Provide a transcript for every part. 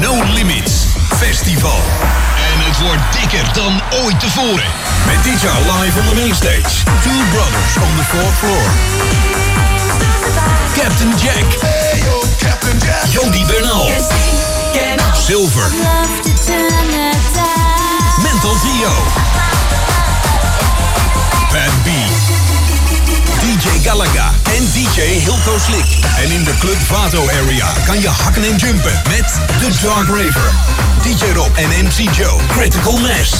No Limits Festival. En het wordt dikker dan ooit tevoren. Met dit jaar live on the mainstage. Two Brothers on the Fourth Floor. Captain Jack. Hey yo, Captain Jack. Jody Bernal. Silver. Mental Theo. Pat B. DJ Galaga en DJ Hilco Slick. En in de Club Vato area kan je hakken en jumpen met The Dark Raver, DJ Rob en MC Joe, Critical Mass,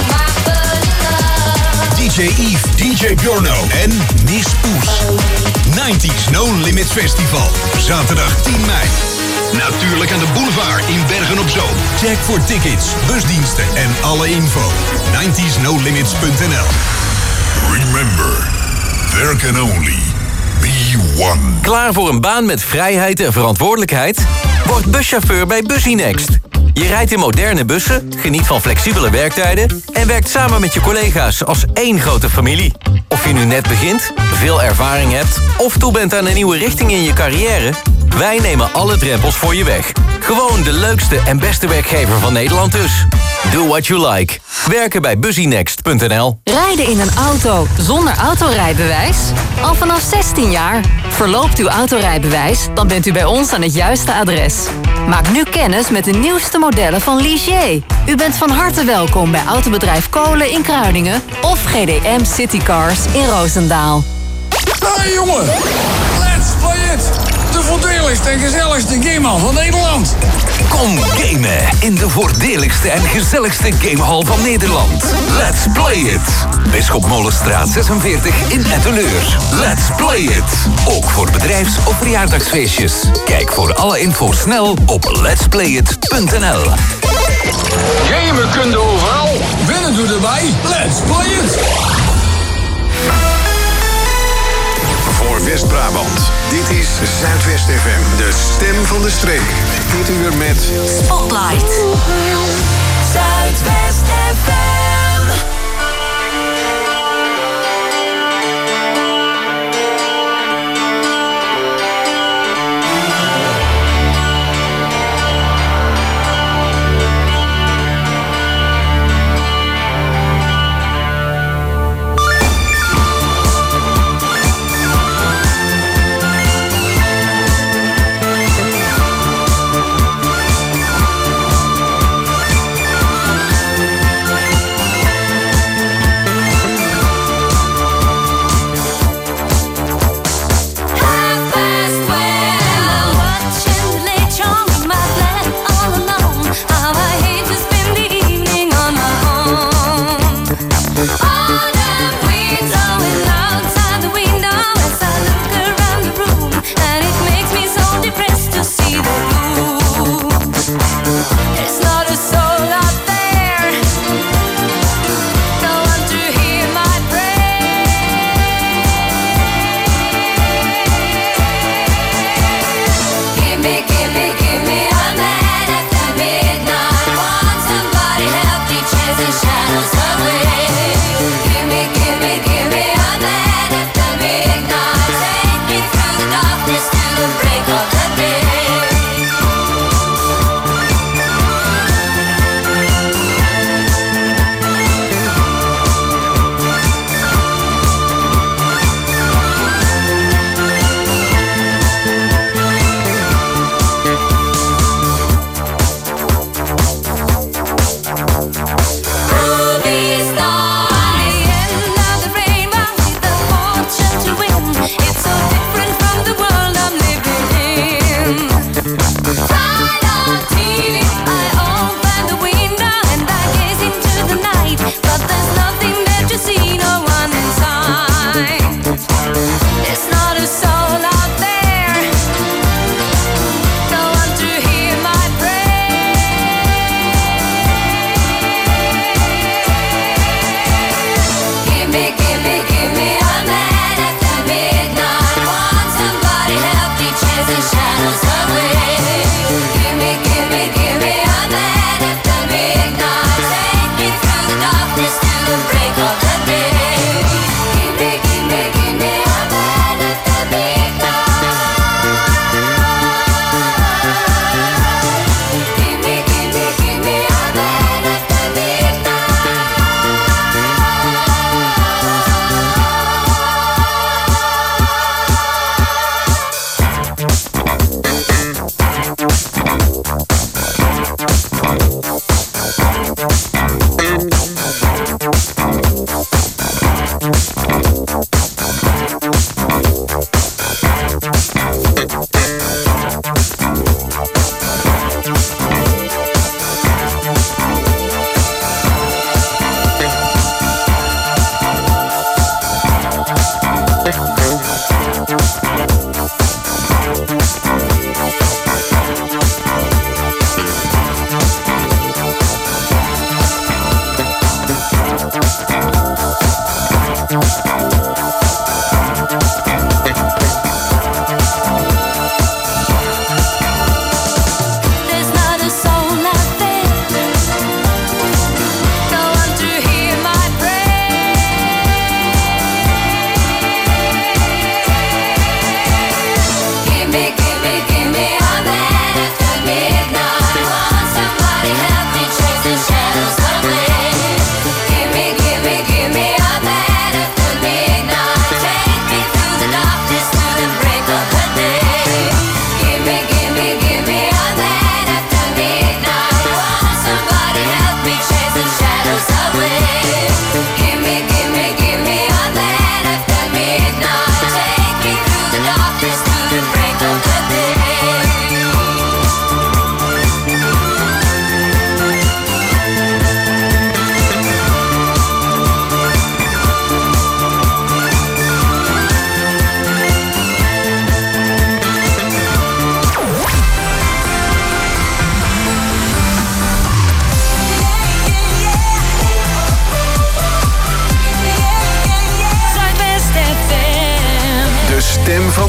DJ Eve, DJ Bjorno en Miss Poes. 90s No Limits Festival, zaterdag 10 mei. Natuurlijk aan de boulevard in Bergen-op-Zoom. Check voor tickets, busdiensten en alle info. 90snolimits.nl. Remember, there can only be one. Klaar voor een baan met vrijheid en verantwoordelijkheid? Word buschauffeur bij Busynext. Je rijdt in moderne bussen, geniet van flexibele werktijden en werkt samen met je collega's als één grote familie. Of je nu net begint, veel ervaring hebt of toe bent aan een nieuwe richting in je carrière, wij nemen alle drempels voor je weg. Gewoon de leukste en beste werkgever van Nederland dus. Do what you like. Werken bij Busynext.nl. Rijden in een auto zonder autorijbewijs? Al vanaf 16 jaar. Verloopt uw autorijbewijs, dan bent u bij ons aan het juiste adres. Maak nu kennis met de nieuwste modellen van Ligier. U bent van harte welkom bij Autobedrijf Kolen in Kruiningen of GDM Citycars in Roosendaal. Hey jongen, let's play it! De voordeligste en gezelligste gamehal van Nederland. Kom gamen in de voordeligste en gezelligste gamehal van Nederland. Let's play it! Bisschop Molenstraat 46 in Etteleur. Let's play it! Ook voor bedrijfs- of verjaardagsfeestjes. Kijk voor alle info snel op letsplayit.nl. Gamen kun je overal, winnen doe erbij. Let's play it! Voor West-Brabant. Dit is Zuidwest FM, de stem van de streek. Dit uur met Spotlight. Zuidwest FM.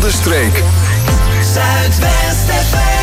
de streek. Zuidwest FM.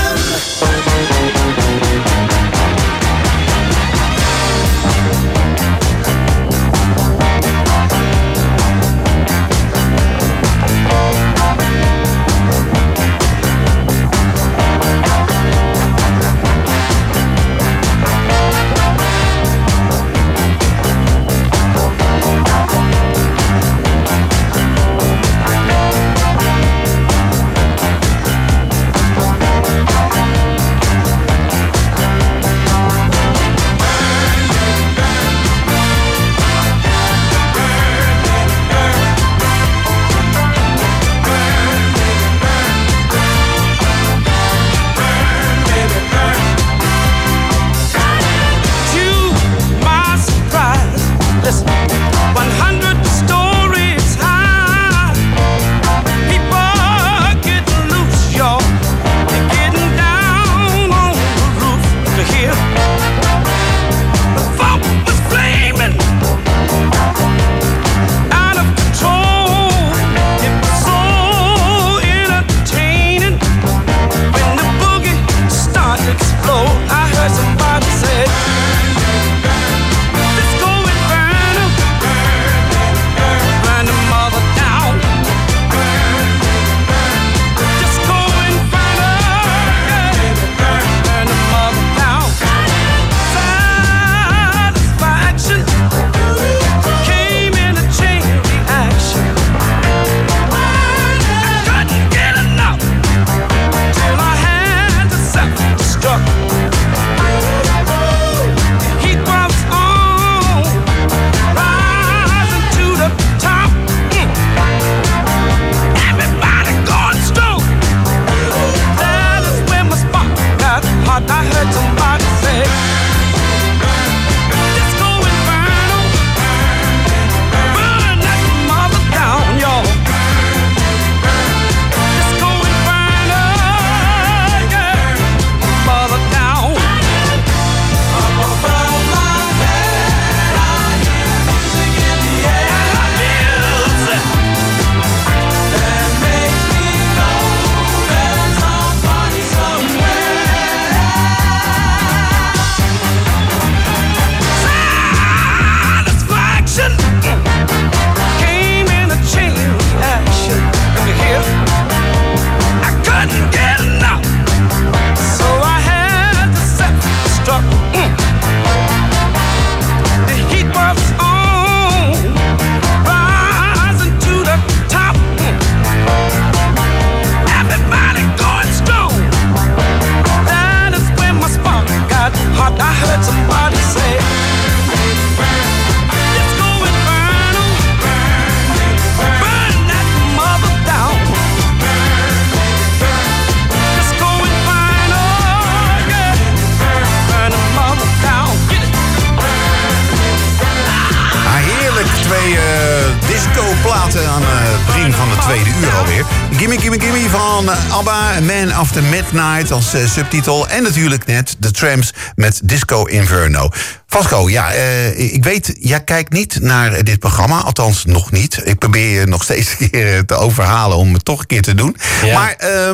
Gimme van ABBA, Man After Midnight als subtitel. En natuurlijk net The Tramps met Disco Inferno. Vasco, ja, ik weet, jij kijkt niet naar dit programma. Althans, nog niet. Ik probeer je nog steeds een keer te overhalen om het toch een keer te doen. Ja. Maar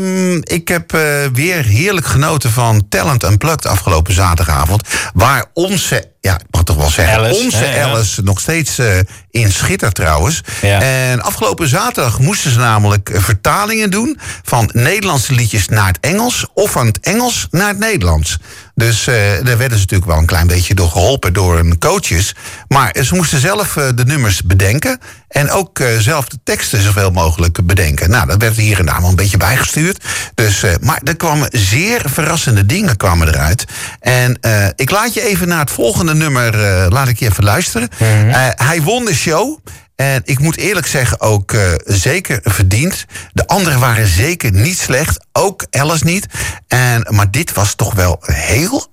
ik heb weer heerlijk genoten van Talent Unplugged afgelopen zaterdagavond. Waar onze, ja, ik mag toch wel zeggen, Alice nog steeds in schittert trouwens. Ja. En afgelopen zaterdag moesten ze namelijk vertalingen doen van Nederlandse liedjes naar het Engels of van het Engels naar het Nederlands. Dus daar werden ze natuurlijk wel een klein beetje door geholpen door hun coaches. Maar ze moesten zelf de nummers bedenken. En ook zelf de teksten zoveel mogelijk bedenken. Nou, dat werd hier en daar wel een beetje bijgestuurd. Dus, maar er kwamen zeer verrassende dingen kwamen eruit. En ik laat je even naar het volgende nummer laat ik je even luisteren. Mm-hmm. Hij won de show. En ik moet eerlijk zeggen, ook zeker verdiend. De anderen waren zeker niet slecht. Ook Alice niet. Maar dit was toch wel een heel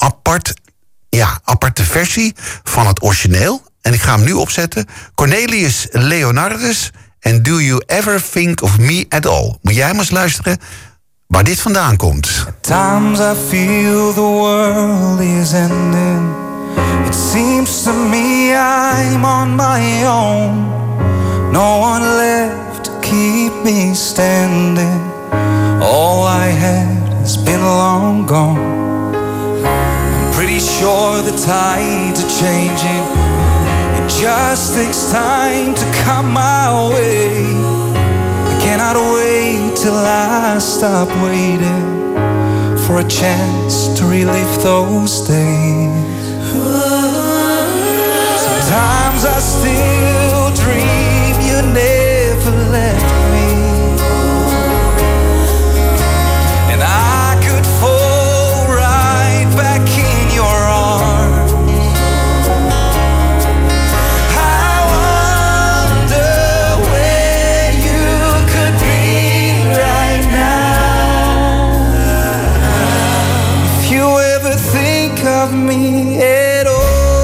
aparte versie van het origineel. En ik ga hem nu opzetten. Cornelius Leonardus en Do You Ever Think of Me At All. Moet jij maar eens luisteren waar dit vandaan komt. At times I feel the world is ending. It seems to me I'm on my own. No one left to keep me me standing. All I had has been long gone. I'm pretty sure the tides are changing. It just takes time to come my way. I cannot wait till I stop waiting for a chance to relive those days. Sometimes I still dream you never left me, and I could fall right back in your arms. I wonder where you could be right now. If you ever think of me at all.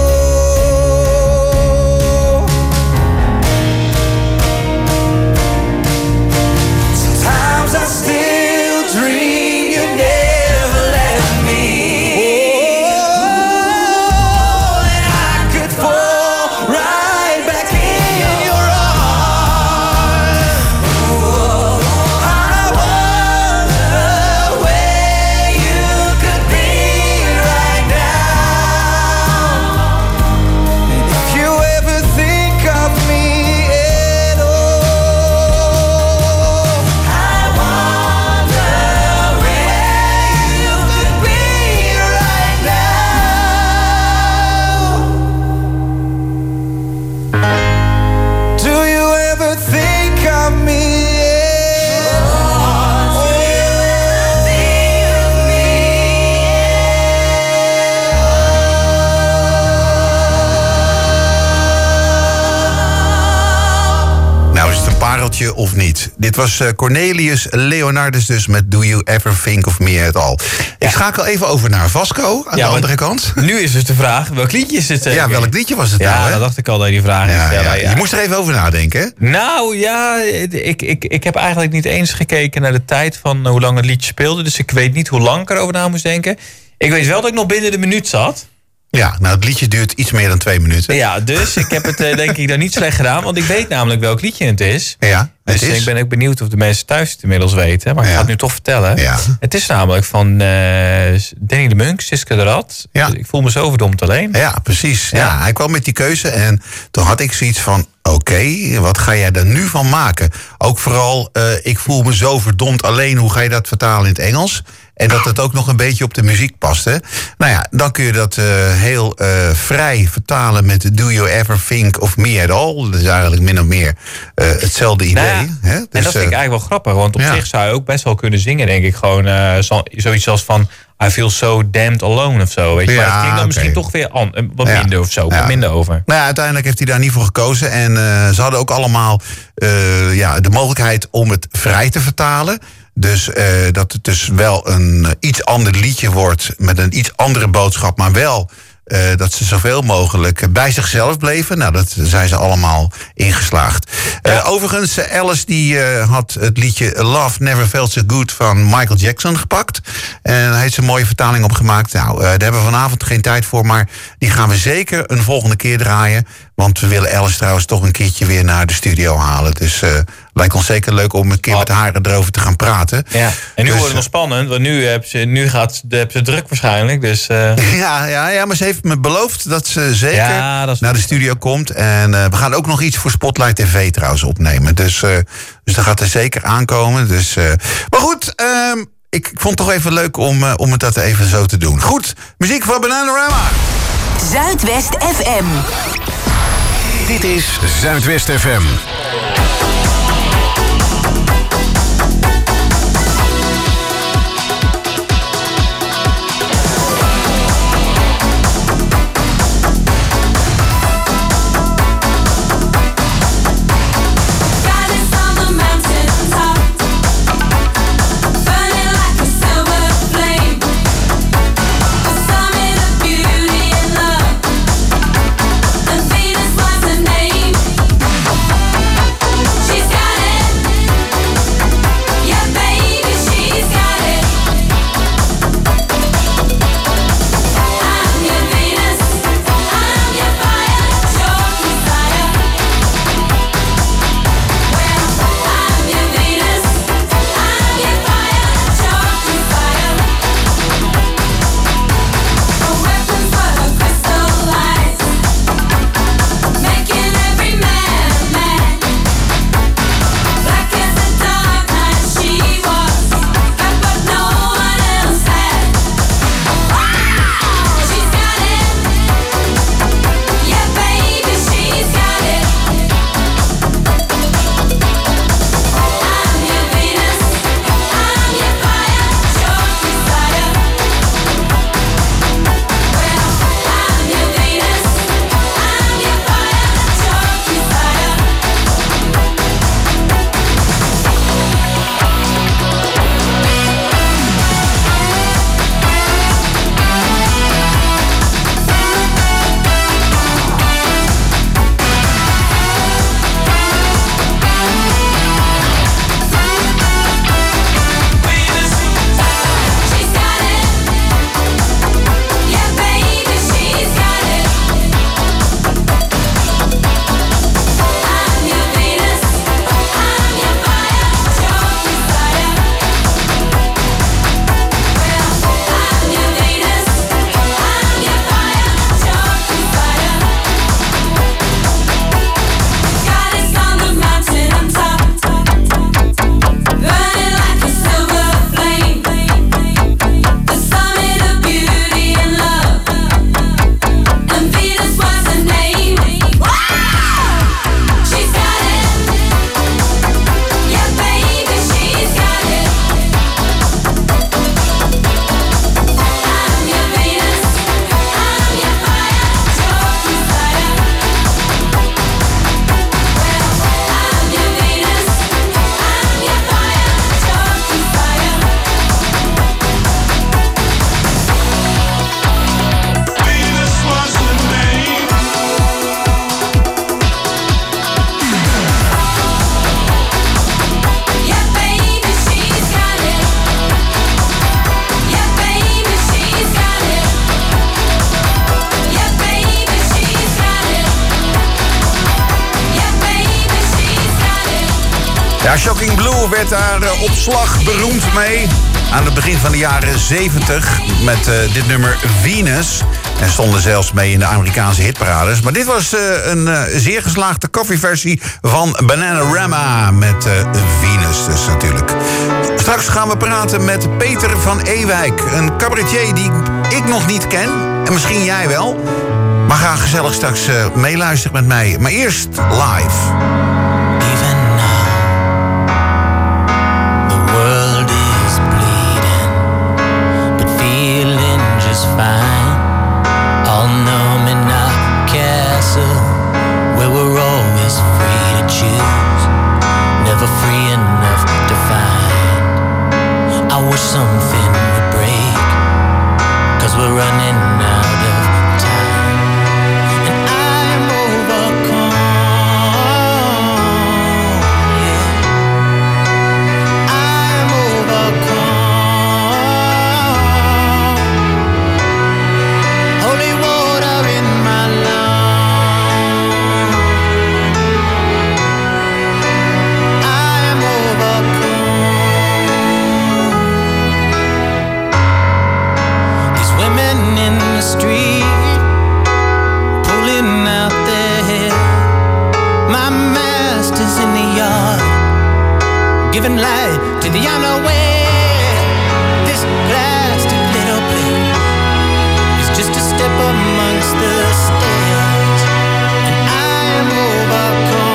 Of niet. Dit was Cornelius Leonardus dus met Do You Ever Think of Me At All. Ik schakel even over naar Vasco aan de andere kant. Nu is dus de vraag, welk liedje is het? Ja, welk liedje was het nou? Ja, dat dacht ik al dat je die vraag stelde. Je moest er even over nadenken, hè? Nou ja, ik heb eigenlijk niet eens gekeken naar de tijd van hoe lang het liedje speelde. Dus ik weet niet hoe lang ik erover na moest denken. Ik weet wel dat ik nog binnen de minuut zat. Ja, nou het liedje duurt iets meer dan 2 minuten. Ja, dus ik heb het denk ik dan niet slecht gedaan. Want ik weet namelijk welk liedje het is. Ja, dus ik ben ook benieuwd of de mensen thuis het inmiddels weten. Maar ik ga het nu toch vertellen. Ja. Het is namelijk van Danny de Munk, Siska de Rad. Ja. Ik voel me zo verdomd alleen. Ja, precies. Ja, hij kwam met die keuze en toen had ik zoiets van... Oké, wat ga jij er nu van maken? Ook vooral, ik voel me zo verdomd alleen. Hoe ga je dat vertalen in het Engels? En dat het ook nog een beetje op de muziek past. Hè? Nou ja, dan kun je dat heel vrij vertalen met Do You Ever Think of Me At All? Dat is eigenlijk min of meer hetzelfde idee. Nou ja, hè? Dus, en dat vind ik eigenlijk wel grappig. Want op zich zou je ook best wel kunnen zingen, denk ik. Gewoon zoiets als van... I feel so damned alone of zo. Weet je? Maar dat klinkt dan misschien toch weer wat minder of zo. Wat minder over. Nou ja, uiteindelijk heeft hij daar niet voor gekozen. En ze hadden ook allemaal de mogelijkheid om het vrij te vertalen. Dus dat het dus wel een iets ander liedje wordt met een iets andere boodschap, maar wel dat ze zoveel mogelijk bij zichzelf bleven. Nou, dat zijn ze allemaal ingeslaagd. Overigens, Alice die had het liedje Love Never Felt So Good van Michael Jackson gepakt. En hij heeft een mooie vertaling opgemaakt. Nou, daar hebben we vanavond geen tijd voor, maar die gaan we zeker een volgende keer draaien. Want we willen Alice trouwens toch een keertje weer naar de studio halen. Dus lijkt ons zeker leuk om een keer met haar erover te gaan praten. Ja. En nu wordt het nog spannend, want nu heb ze druk waarschijnlijk. Dus, Ja, maar ze heeft me beloofd dat ze zeker naar de studio komt. En we gaan ook nog iets voor Spotlight TV trouwens opnemen. Dus dat gaat er zeker aankomen. Dus, maar goed, ik vond het toch even leuk om het dat even zo te doen. Goed, muziek van Bananarama. Zuidwest FM. Dit is Zuidwest FM. Venus was the name. Ja, Shocking Blue werd daar op slag beroemd mee. Aan het begin van de jaren 70 met dit nummer Venus. En stonden zelfs mee in de Amerikaanse hitparades. Maar dit was een zeer geslaagde coverversie van Bananarama met Venus dus natuurlijk. Straks gaan we praten met Peter van Ewijk. Een cabaretier die ik nog niet ken. En misschien jij wel. Maar ga gezellig straks meeluisteren met mij. Maar eerst live. Even now, the world is bleeding, but feeling just fine. All numb in our castle, where we're always free to choose, never free enough to find. I wish something would break, 'cause we're running out of time, and I'm overcome. Street, pulling out their hair. My master's in the yard, giving light to the unaware. This plastic little plane is just a step amongst the stairs, and I am overcome.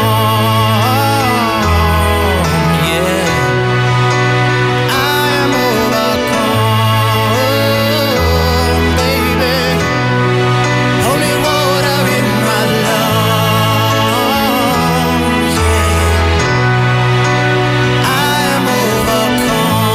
Overcome.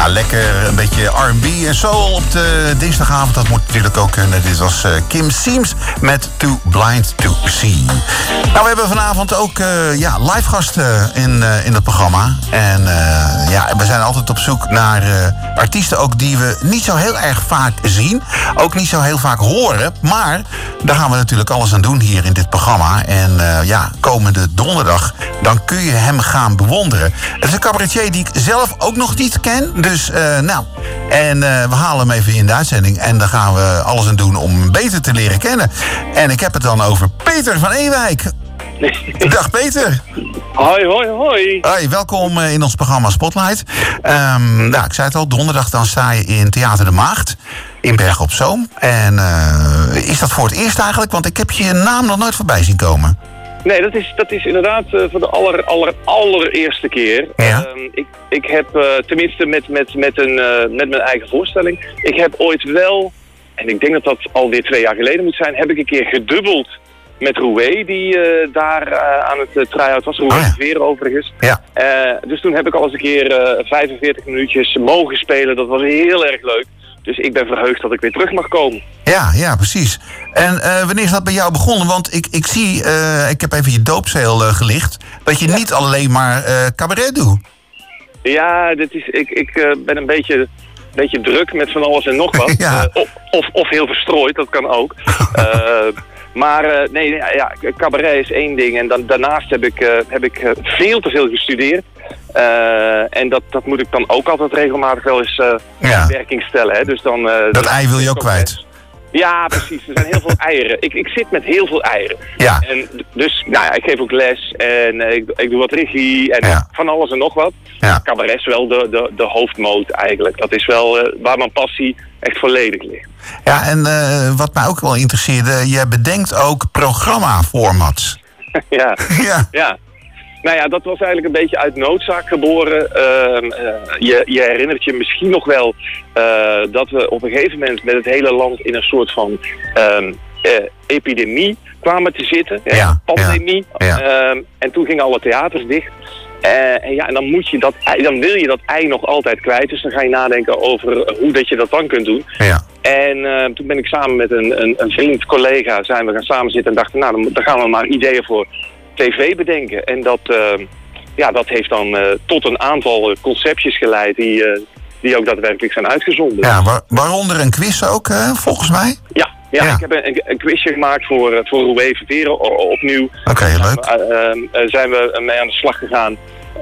Ja, lekker een beetje R&B en soul op de dinsdagavond. Dat moet natuurlijk ook kunnen. Dit was Kim Siems met Too Blind to See. Nou, we hebben vanavond ook live gasten in het programma. En we zijn altijd op zoek naar artiesten ook die we niet zo heel erg vaak zien. Ook niet zo heel vaak horen. Maar daar gaan we natuurlijk alles aan doen hier in dit programma. En komende donderdag, dan kun je hem gaan bewonderen. Het is een cabaretier die ik zelf ook nog niet ken. Dus we halen hem even in de uitzending. En daar gaan we alles aan doen om hem beter te leren kennen. En ik heb het dan over Peter van Ewijk. Dag Peter. Hoi, hoi, hoi. Hoi, welkom in ons programma Spotlight. Ik zei het al, donderdag dan sta je in Theater de Maagd in Bergen op Zoom. En is dat voor het eerst eigenlijk? Want ik heb je naam nog nooit voorbij zien komen. Nee, dat is inderdaad voor de allereerste keer. Ja. Ik heb, tenminste met mijn eigen voorstelling, ik heb ooit wel, en ik denk dat dat alweer 2 jaar geleden moet zijn, heb ik een keer gedubbeld met Roué, die daar aan het try-out was. Roué weer overigens. Ja. Dus toen heb ik al eens een keer 45 minuutjes mogen spelen. Dat was heel erg leuk. Dus ik ben verheugd dat ik weer terug mag komen. Ja, precies. En wanneer is dat bij jou begonnen? Want ik zie, ik heb even je doopcel gelicht, dat je niet alleen maar cabaret doet. Ja, ik ben een beetje druk met van alles en nog wat. Ja. Of heel verstrooid, dat kan ook. Maar cabaret is één ding. En daarnaast heb ik veel te veel gestudeerd. En dat moet ik dan ook altijd regelmatig wel eens in werking stellen. Hè. Dus dan, dat ei wil je ook kwijt. Ja, precies. Er zijn heel veel eieren. Ik zit met heel veel eieren. Ja. En dus, ik geef ook les en ik doe wat regie en van alles en nog wat. Ja. Cabaret is wel de hoofdmoot eigenlijk. Dat is wel waar mijn passie echt volledig ligt. Ja, en wat mij ook wel interesseerde, je bedenkt ook programmaformats. Ja. Nou ja, dat was eigenlijk een beetje uit noodzaak geboren. Je herinnert je misschien nog wel dat we op een gegeven moment met het hele land in een soort van epidemie kwamen te zitten. Pandemie. Ja. En toen gingen alle theaters dicht. En dan wil je dat ei nog altijd kwijt. Dus dan ga je nadenken over hoe dat je dat dan kunt doen. Ja. En toen ben ik samen met een vriend, collega, zijn we gaan samen zitten en dachten, dan gaan we maar ideeën voor tv bedenken. En dat heeft dan tot een aantal conceptjes geleid die ook daadwerkelijk zijn uitgezonden. Ja, waaronder een quiz ook, volgens mij? Ja, ik heb een quizje gemaakt voor Roué Ververen opnieuw. Oké, leuk. Zijn we mee aan de slag gegaan.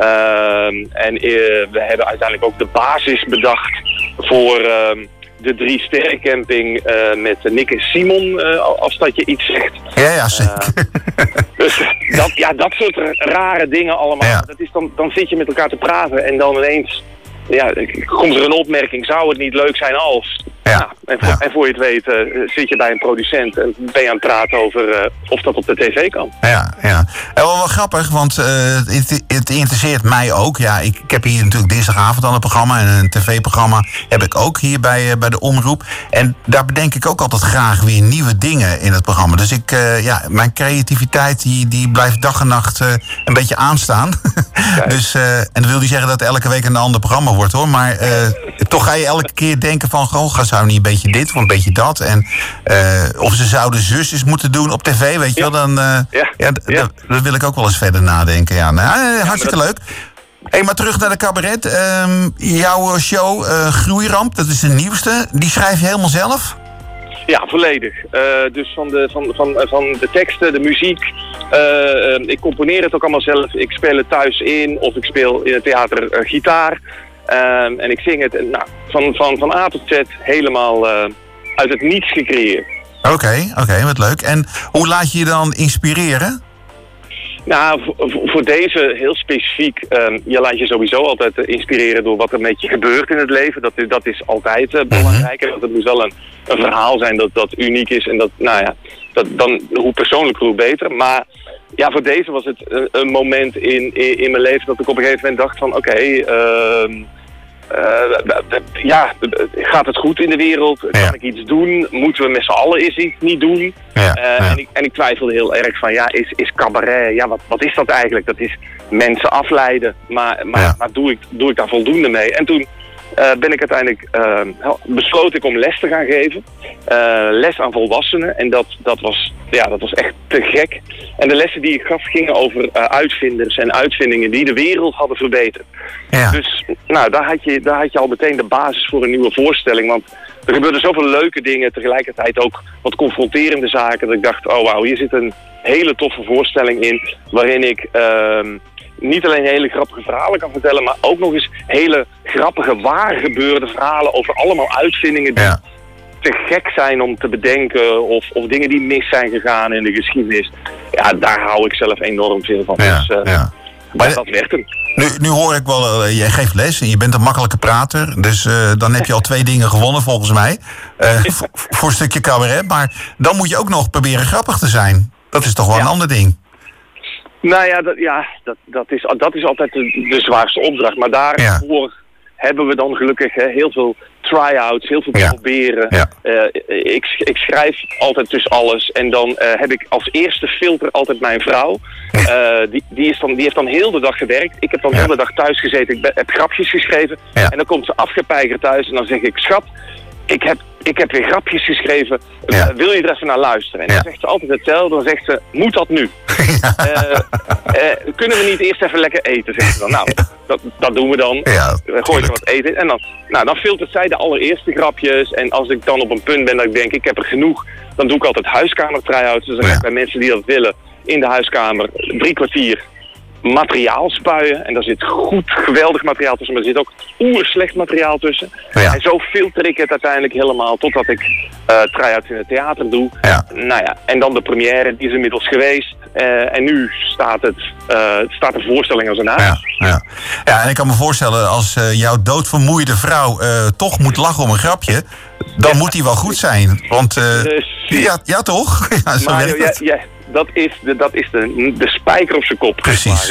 En we hebben uiteindelijk ook de basis bedacht voor de 3 sterrencamping met Nick en Simon, als dat je iets zegt. Ja, zeker. Dus dat soort rare dingen allemaal. Ja. Dat is dan zit je met elkaar te praten en dan ineens komt er een opmerking, zou het niet leuk zijn als... Ja. En voor je het weet zit je bij een producent en ben je aan het praten over of dat op de tv kan. Ja. En wel grappig, want het interesseert mij ook. Ja, ik heb hier natuurlijk dinsdagavond al een programma en een tv-programma heb ik ook hier bij de Omroep. En daar bedenk ik ook altijd graag weer nieuwe dingen in het programma. Dus mijn creativiteit die blijft dag en nacht een beetje aanstaan. Dus, en dat wil niet zeggen dat elke week een ander programma wordt hoor. Maar toch ga je elke keer denken van, zou niet een beetje dit of een beetje dat. En of ze zouden zus eens moeten doen op tv, weet je wel. Dan dat wil ik ook wel eens verder nadenken. Ja, hartstikke leuk. Maar terug naar de cabaret. Jouw show Groeiramp, dat is de nieuwste. Die schrijf je helemaal zelf? Ja, volledig. Dus van de teksten, de muziek. Ik componeer het ook allemaal zelf. Ik speel het thuis in of ik speel in het theater gitaar. En ik zing het van A tot Z helemaal uit het niets gecreëerd. Oké, wat leuk. En hoe laat je je dan inspireren? Nou, voor deze heel specifiek, je laat je sowieso altijd inspireren door wat er met je gebeurt in het leven. Dat is altijd belangrijk. En dat moet wel een verhaal zijn dat uniek is. En dan hoe persoonlijker, hoe beter. Maar ja, voor deze was het een moment in mijn leven dat ik op een gegeven moment dacht van gaat het goed in de wereld? Kan ik iets doen? Moeten we met z'n allen iets niet doen? En ik twijfelde heel erg van, is cabaret, wat is dat eigenlijk? Dat is mensen afleiden, maar doe ik daar voldoende mee? En toen ben ik uiteindelijk besloten om les te gaan geven. Les aan volwassenen. En dat was echt te gek. En de lessen die ik gaf gingen over uitvinders en uitvindingen die de wereld hadden verbeterd. Ja. Dus daar had je al meteen de basis voor een nieuwe voorstelling. Want er gebeurden zoveel leuke dingen, tegelijkertijd ook wat confronterende zaken. Dat ik dacht, oh wauw, hier zit een hele toffe voorstelling in. Waarin ik niet alleen hele grappige verhalen kan vertellen, maar ook nog eens hele grappige, waar gebeurde verhalen over allemaal uitvindingen die te gek zijn om te bedenken. Of dingen die mis zijn gegaan in de geschiedenis. Ja, daar hou ik zelf enorm veel van. Ja, dus maar dat werkt hem. Nu hoor ik wel, jij geeft les en je bent een makkelijke prater. Dus dan heb je al 2 dingen gewonnen volgens mij. Voor een stukje cabaret. Maar dan moet je ook nog proberen grappig te zijn. Dat is toch wel een ander ding. Nou ja, dat is altijd de zwaarste opdracht. Maar daarvoor hebben we dan gelukkig heel veel try-outs, heel veel proberen. Ja. Ik schrijf altijd dus alles. En dan heb ik als eerste filter altijd mijn vrouw. Die heeft dan heel de dag gewerkt. Ik heb dan heel de dag thuis gezeten. Ik heb grapjes geschreven. Ja. En dan komt ze afgepeigerd thuis. En dan zeg ik, schat, ik heb weer grapjes geschreven. Wil je er even naar luisteren? En dan zegt ze altijd hetzelfde. Dan zegt ze, moet dat nu? Kunnen we niet eerst even lekker eten? Zegt ze dan. Nou, dat doen we dan. Gooi ze wat eten. En dan filtert zij de allereerste grapjes. En als ik dan op een punt ben dat ik denk, ik heb er genoeg. Dan doe ik altijd huiskamer try-outs. Dus dan ga ik bij mensen die dat willen in de huiskamer 3 kwartier materiaal spuien. En daar zit geweldig materiaal tussen, maar er zit ook oerslecht materiaal tussen. Ja. En zo filter ik het uiteindelijk helemaal totdat ik try-outs in het theater doe. Ja. Nou ja, en dan de première, die is inmiddels geweest. En nu staat de voorstelling als een huis. Ja, en ik kan me voorstellen, als jouw doodvermoeide vrouw toch moet lachen om een grapje, dan moet die wel goed zijn. Want ja toch? Ja, zo Mario, werkt het. Dat is de spijker op zijn kop. Precies.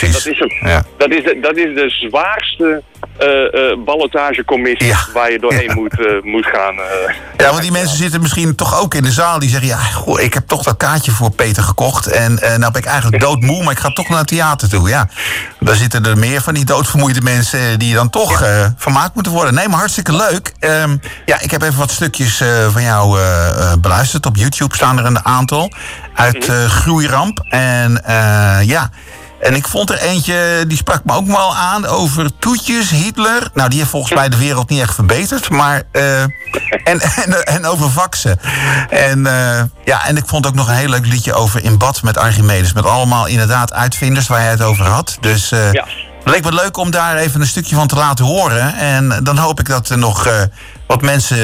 Dat is de zwaarste ballotagecommissie waar je doorheen moet gaan. Ja, want die mensen zitten misschien toch ook in de zaal. Die zeggen, ik heb toch dat kaartje voor Peter gekocht. En nou ben ik eigenlijk doodmoe, maar ik ga toch naar het theater toe. Ja, daar zitten er meer van die doodvermoeide mensen die dan toch vermaakt moeten worden. Nee, maar hartstikke leuk. Ik heb even wat stukjes van jou beluisterd. Op YouTube staan er een aantal uit Groeiramp. En ik vond er eentje, die sprak me ook wel aan over toetjes, Hitler. Nou, die heeft volgens mij de wereld niet echt verbeterd. Maar, en over Vaksen. En ik vond ook nog een heel leuk liedje over In Bad met Archimedes. Met allemaal inderdaad uitvinders waar jij het over had. Dus het leek me leuk om daar even een stukje van te laten horen. En dan hoop ik dat er nog wat mensen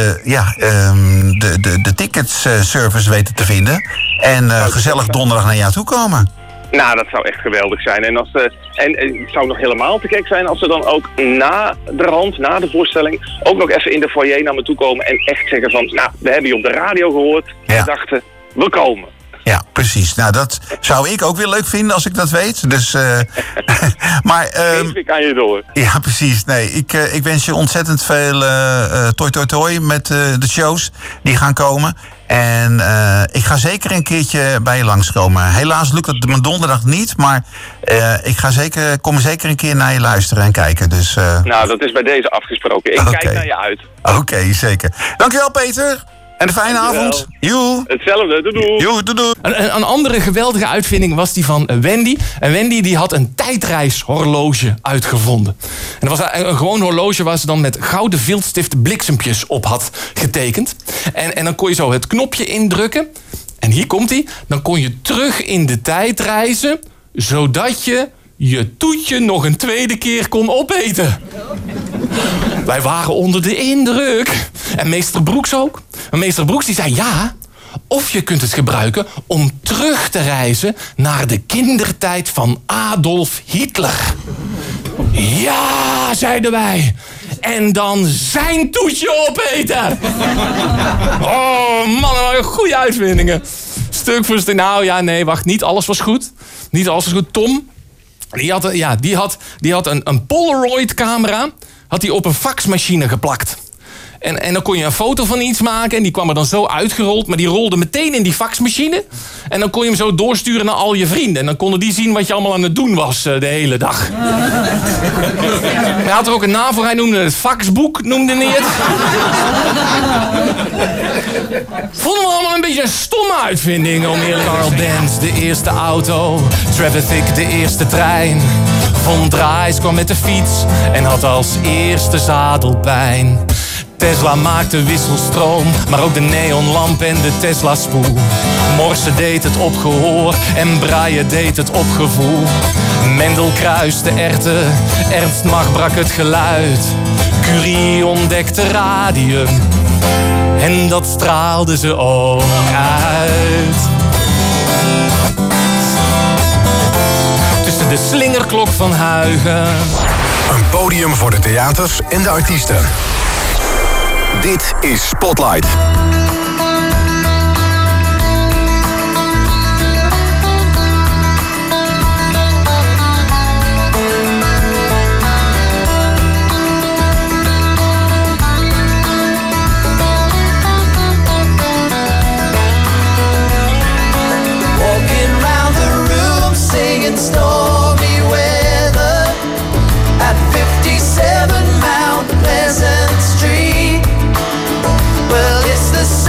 de ticketservice weten te vinden. En gezellig donderdag naar jou toe komen. Nou, dat zou echt geweldig zijn. En het zou nog helemaal te gek zijn als ze dan ook na de voorstelling, ook nog even in de foyer naar me toe komen en echt zeggen van, nou, we hebben je op de radio gehoord. We dachten, we komen. Ja, precies. Nou, dat zou ik ook weer leuk vinden als ik dat weet. Dus, maar geef ik aan je door. Ja, precies. Nee, ik wens je ontzettend veel toi met de shows die gaan komen. En ik ga zeker een keertje bij je langskomen. Helaas lukt het me donderdag niet, maar ik kom zeker een keer naar je luisteren en kijken. Dus, nou, dat is bij deze afgesproken. Ik kijk naar je uit. Oké, zeker. Dankjewel, Peter. En een fijne avond. Joe. Hetzelfde. Doei. Joe, doei. Een andere geweldige uitvinding was die van Wendy. En Wendy die had een tijdreishorloge uitgevonden. En dat was een gewoon horloge waar ze dan met gouden viltstift bliksempjes op had getekend. En dan kon je zo het knopje indrukken. En hier komt hij. Dan kon je terug in de tijd reizen, zodat je toetje nog een tweede keer kon opeten. Wij waren onder de indruk. En meester Broeks ook. Maar meester Broeks die zei of je kunt het gebruiken om terug te reizen naar de kindertijd van Adolf Hitler. Ja, zeiden wij. En dan zijn toetje opeten. Oh man, wat goede uitvindingen. Stuk voor stuk. Nou ja, nee, wacht. Niet alles was goed. Tom, die had een Polaroid camera had hij op een faxmachine geplakt. En dan kon je een foto van iets maken en die kwam er dan zo uitgerold. Maar die rolde meteen in die faxmachine. En dan kon je hem zo doorsturen naar al je vrienden. En dan konden die zien wat je allemaal aan het doen was de hele dag. Hij had er ook een naam voor. Hij noemde het faxboek, noemde hij het. Vonden we allemaal een beetje een stomme uitvinding, om eerlijk. Carl Benz, de eerste auto. Traffic, de eerste trein. Von Drais kwam met de fiets en had als eerste zadelpijn. Tesla maakte wisselstroom, maar ook de neonlamp en de Tesla-spoel. Morse deed het op gehoor en Braille deed het op gevoel. Mendel kruiste erwten, Ernst Mach brak het geluid. Curie ontdekte radium en dat straalde ze ook uit. Tussen de slingerklok van Huygens. Een podium voor de theaters en de artiesten. Dit is Spotlight. Walking round the room singing stormy weather at 57 Mount Pleasant Street. Well, it's the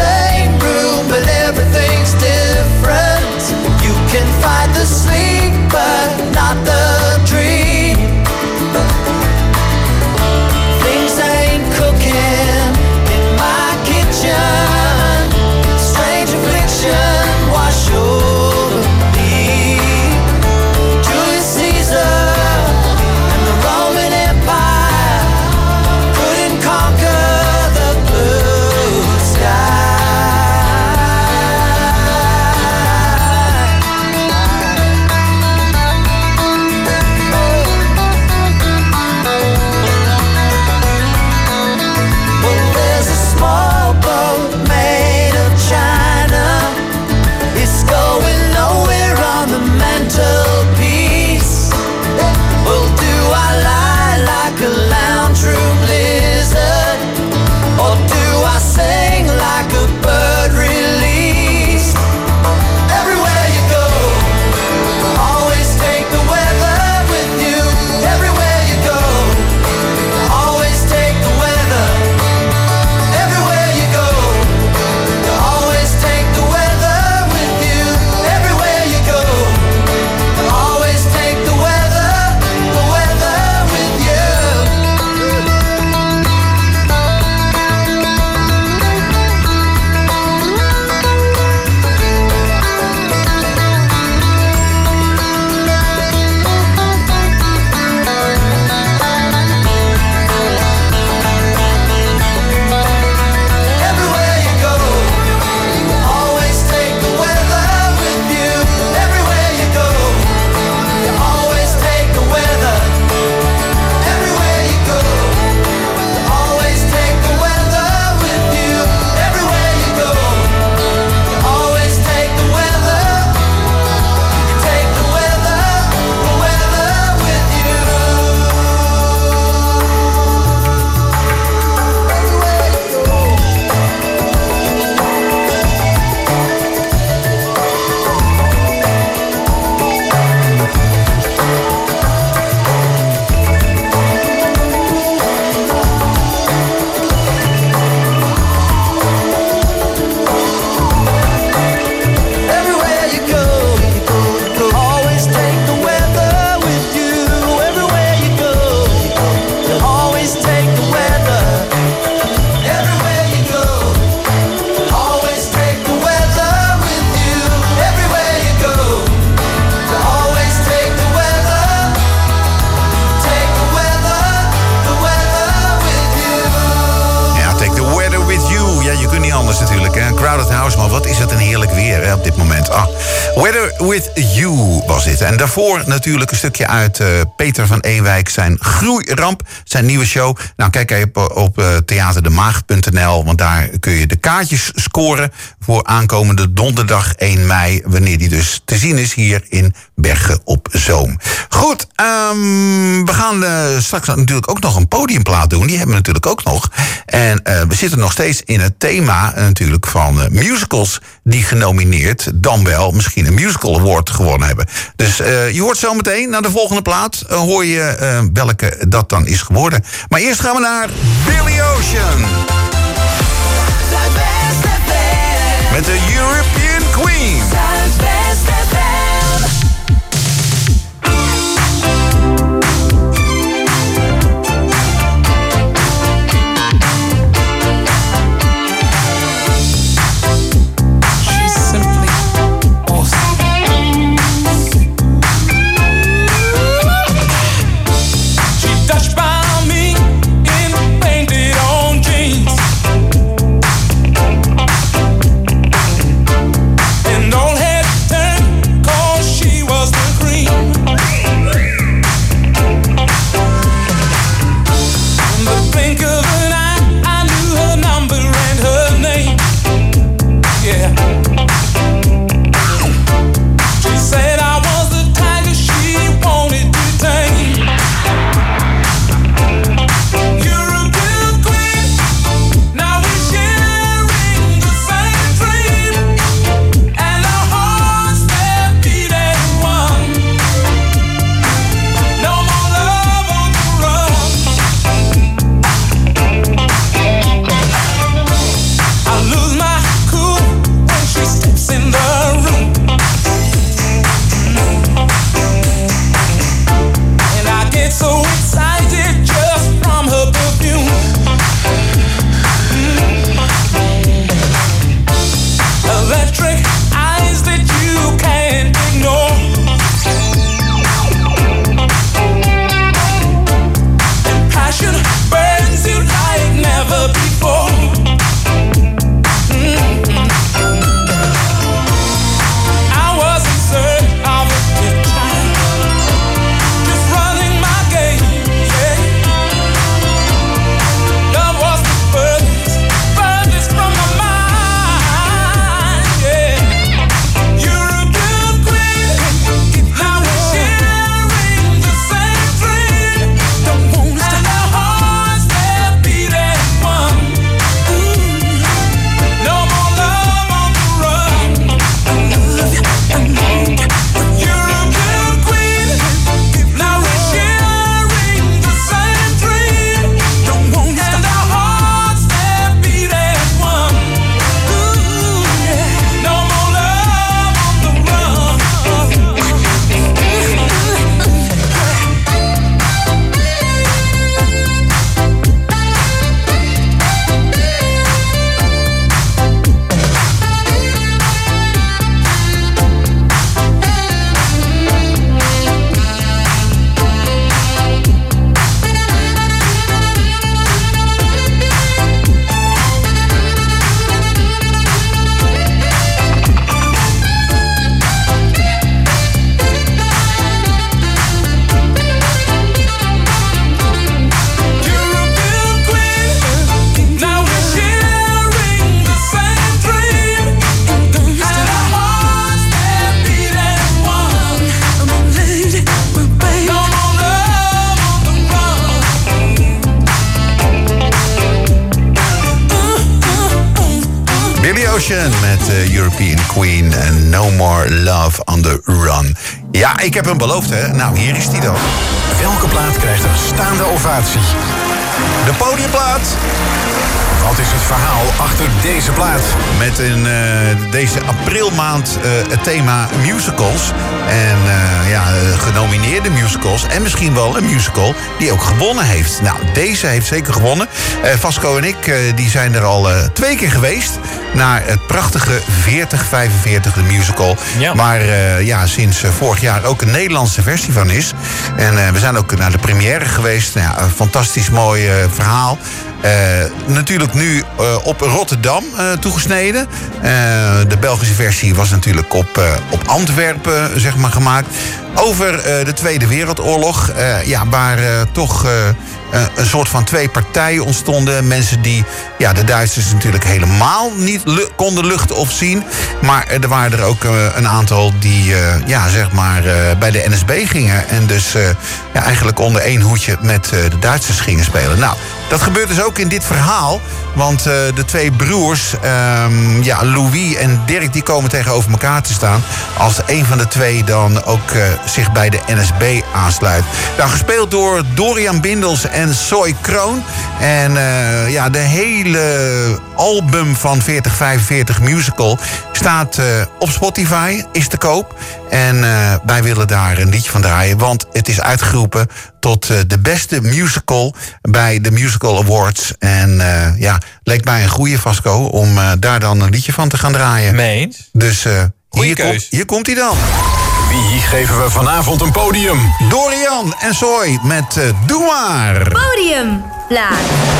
heerlijk weer hè, op dit moment. Weather With You was dit. En daarvoor natuurlijk een stukje uit Peter van Ewijk. Zijn Groeiramp, zijn nieuwe show. Nou, kijk even op theaterdemaagd.nl. Want daar kun je de kaartjes scoren voor aankomende donderdag 1 mei. Wanneer die dus te zien is hier in Bergen op Zoom. Goed, we gaan straks natuurlijk ook nog een podiumplaat doen. Die hebben we natuurlijk ook nog. En we zitten nog steeds in het thema natuurlijk van musicals die genomineerd, dan wel misschien een musical award gewonnen hebben. Dus je hoort zo meteen naar de volgende plaat. Hoor je welke dat dan is geworden. Maar eerst gaan we naar Billy Ocean. Met de European Queen. Met European Queen en No More Love on the Run. Ja, ik heb hem beloofd, hè. Nou, hier is die dan. Welke plaat krijgt een staande ovatie? De podiumplaat. Wat is het verhaal achter deze plaat? Met in deze aprilmaand het thema musicals. En genomineerde musicals. En misschien wel een musical die ook gewonnen heeft. Nou, deze heeft zeker gewonnen. Vasco en ik die zijn er al 2 keer geweest. Naar het prachtige 4045, de musical. Ja. Waar sinds vorig jaar ook een Nederlandse versie van is. En we zijn ook naar de première geweest. Nou ja, een fantastisch mooi verhaal. Natuurlijk nu op Rotterdam toegesneden. De Belgische versie was natuurlijk op Antwerpen zeg maar, gemaakt. Over de Tweede Wereldoorlog. Waar toch een soort van twee partijen ontstonden. Mensen die de Duitsers natuurlijk helemaal niet konden luchten of zien. Maar er waren er ook een aantal die bij de NSB gingen. En dus eigenlijk onder één hoedje met de Duitsers gingen spelen. Nou, dat gebeurt dus ook in dit verhaal. Want de twee broers, Louis en Dirk, die komen tegenover elkaar te staan. Als een van de twee dan ook zich bij de NSB aansluit. Nou, gespeeld door Dorian Bindels en Soy Kroon. En de hele album van 4045 Musical staat op Spotify, is te koop. En wij willen daar een liedje van draaien. Want het is uitgeroepen tot de beste musical bij de Musical Awards. En leek mij een goede, Vasco, om daar dan een liedje van te gaan draaien. Meens. Dus hier komt hij dan. Wie geven we vanavond een podium? Dorian en Soy met Doe maar. Podium, plaat.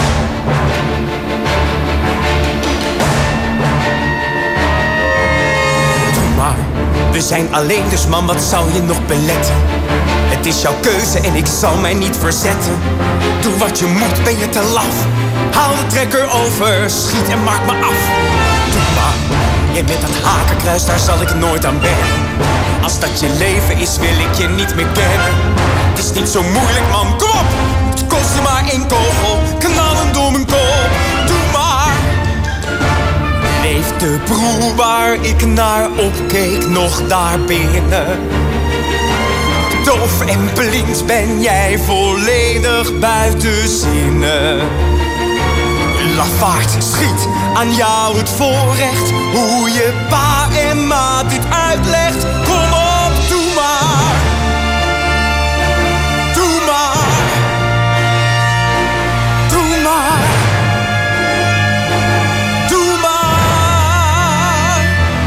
Doe maar, we zijn alleen, dus man, wat zou je nog beletten? Het is jouw keuze en ik zal mij niet verzetten. Doe wat je moet, ben je te laf. Haal de trekker over, schiet en maak me af. Doe maar, jij met dat hakenkruis, daar zal ik nooit aan wennen. Als dat je leven is, wil ik je niet meer kennen. Het is niet zo moeilijk, man, kom op! Het kostte maar één kogel, knallen door mijn kop. Doe maar! Leeft de broer waar ik naar opkeek nog daar binnen? Doof en blind ben jij volledig buiten zinnen. Lafaard, schiet aan jou het voorrecht. Hoe je pa en ma dit uitlegt. Kom op, doe maar. Doe maar. Doe maar. Doe maar.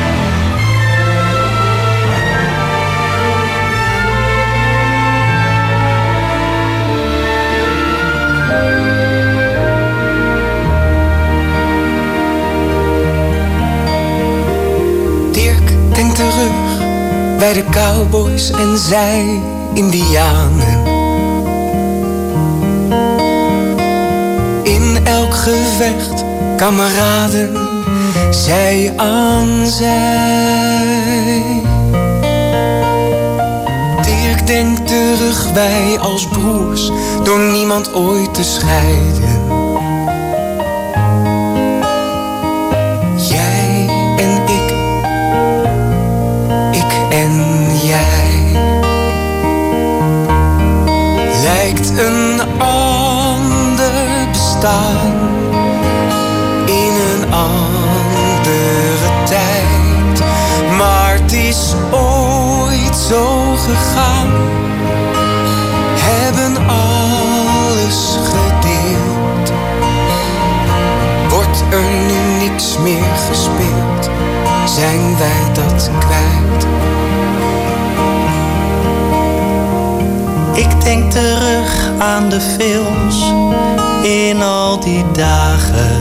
Denk terug bij de cowboys en zij indianen. In elk gevecht, kameraden, zij aan zij. Dirk denkt terug, wij als broers, door niemand ooit te scheiden. Lijkt een ander bestaan in een andere tijd, maar het is ooit zo gegaan. Hebben alles gedeeld, wordt er nu niks meer gespeeld, zijn wij dat kwijt. Ik denk terug aan de films in al die dagen.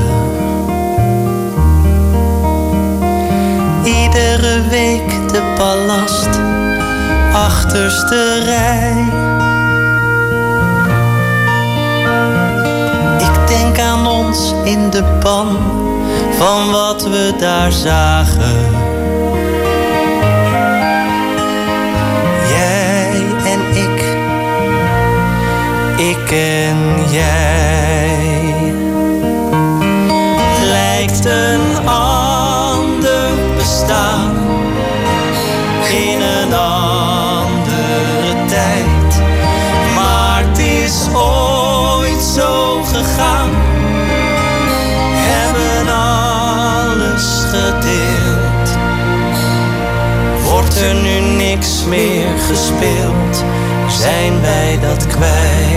Iedere week de Ballast, achterste rij. Ik denk aan ons in de pan van wat we daar zagen. Ik en jij. Lijkt een ander bestaan in een andere tijd, maar het is ooit zo gegaan. Hebben alles gedeeld, wordt er nu niks meer gespeeld, zijn wij dat kwijt.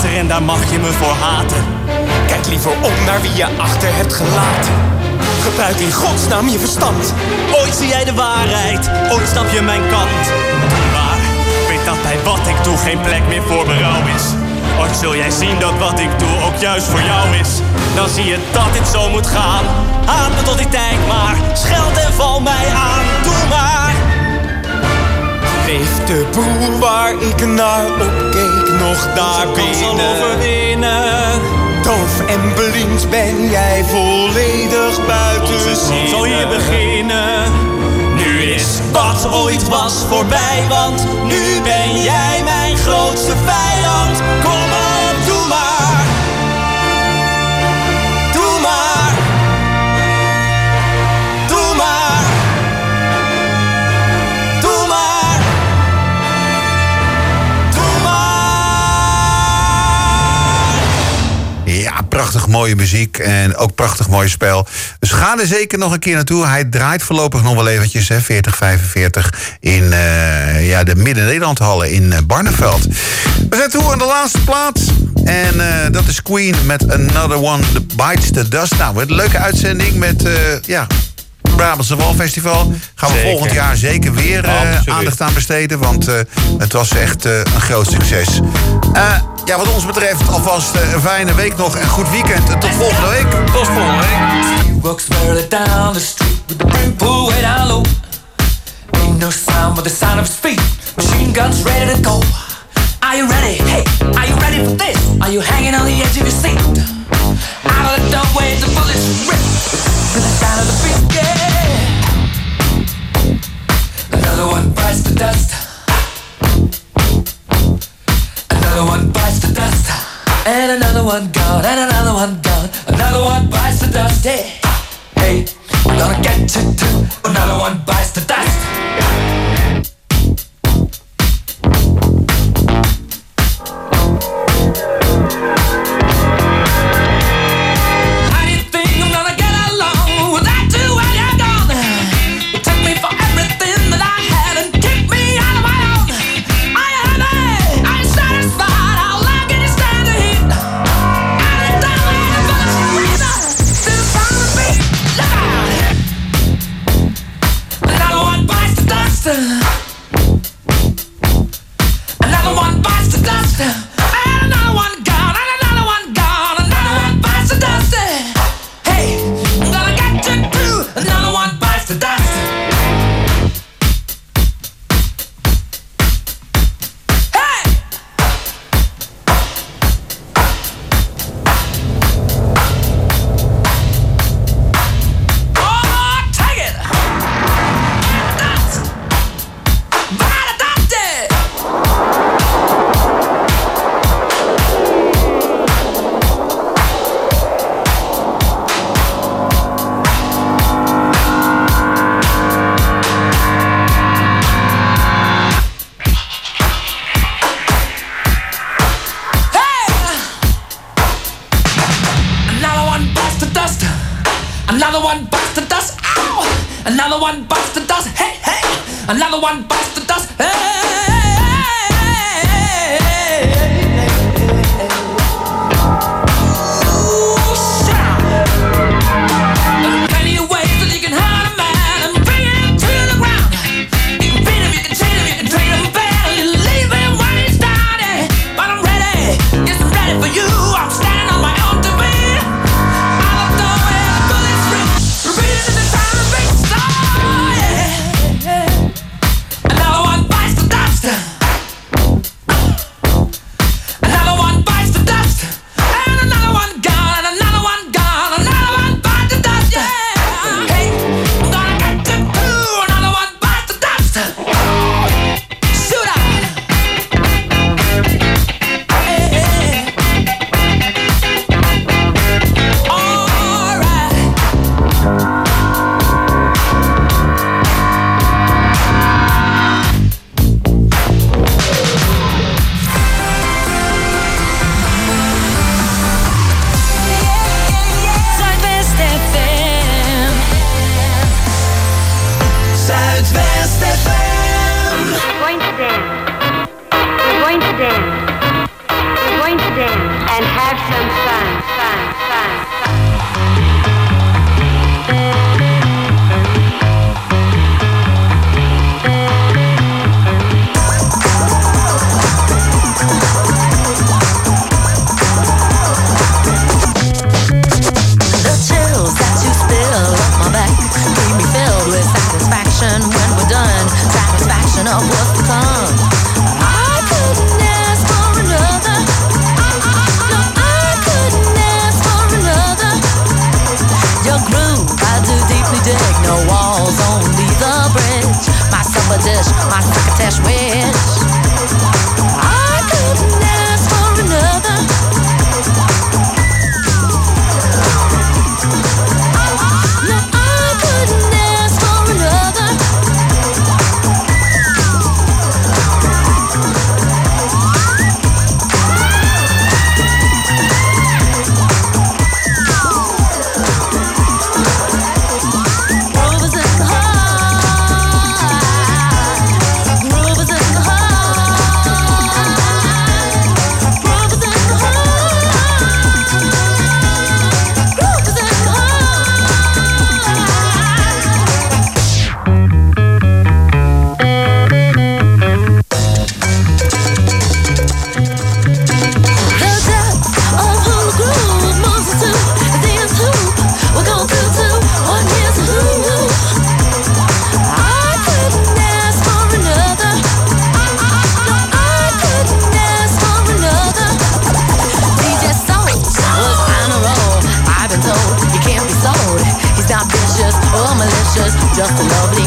water en daar mag je me voor haten. Kijk liever op naar wie je achter hebt gelaten. Gebruik in godsnaam je verstand. Ooit zie jij de waarheid, ooit snap je mijn kant. Maar weet dat bij wat ik doe geen plek meer voor berouw is. Ooit zul jij zien dat wat ik doe ook juist voor jou is. Dan zie je dat dit zo moet gaan. Haat me tot die tijd maar, scheld en val mij aan. Doe maar. Leeft de boel waar ik naar opkeek nog daar binnen? Doof en blind ben jij volledig buiten zin. Zal hier beginnen. Nu is wat ooit was voorbij, want nu ben jij mijn grootste vijand. Kom op, doe maar. Doe maar. Doe maar. Doe maar. Doe maar. Ja, prachtig mooie muziek en ook prachtig mooi spel. Dus ga er zeker nog een keer naartoe. Hij draait voorlopig nog wel eventjes, 4045 in de Midden-Nederlandhallen in Barneveld. We zijn toe aan de laatste plaat. En dat is Queen met Another One That Bites the Dust. Nou, een leuke uitzending met Brabantse Walfestival. Gaan we volgend jaar zeker weer aandacht aan besteden. Want het was echt een groot succes. Wat ons betreft alvast een fijne week nog. Een goed weekend. En tot volgende week. Tot volgende week. Walks further down the street with the brim pulled way down low. Ain't no sound but the sound of his feet. Machine guns ready to go. Are you ready? Hey, are you ready for this? Are you hanging on the edge of your seat? Out of the doorway, the bullets rip to the sound of the beat. Yeah. Another one bites the dust. Another one bites the dust. And another one gone, and another one gone. Another one bites the dust. Hey, hey, I'm gonna get you too. Another one bites the dust. How do you think I'm gonna get along without you when you're gone? You took me for everything that I had and kicked me out of my own. Are you happy? Are you satisfied? How long can you stand the heat? Out of the doorway, the bullets razor to the sound of the beat. Look out! Another one bites the dust. Another one bites the dust. And another one gone. And another one gone. Another one bites the dust. Hey, I'm gonna get you too. Another one bites the dust. Hey! Oh, take it! Dust! Bite the dust! Another one bites the dust. Another one bites the dust. Ow! Another one bites the dust. Hey, hey! Another one bites the dust. Hey! Ooh, shout! There are plenty of ways that you can hurt a man and bring him to the ground. You can beat him, you can chain him, you can treat him bad, you leave him when he's down. But I'm ready, yes, I'm ready for you. I'm standing on my own to be. Out of the way, the bullets rip, repeating in the sound of beats. Oh, yeah. Another one bites the dust. Another one bites the dust. And another one gone, and another one gone. Another one bites the dust. Yeah. Hey, I'm gonna get you too. Another one bites the dust. Shoot out. Hey, hey. and have some fun. When we're done, satisfaction of what's to come. I couldn't ask for another. No, I couldn't ask for another. Your groove, I do deeply dig. No walls, only the bridge. My supper dish, my crocketesh wish. I couldn't ask for another. No, I couldn't ask for another. Just a lovely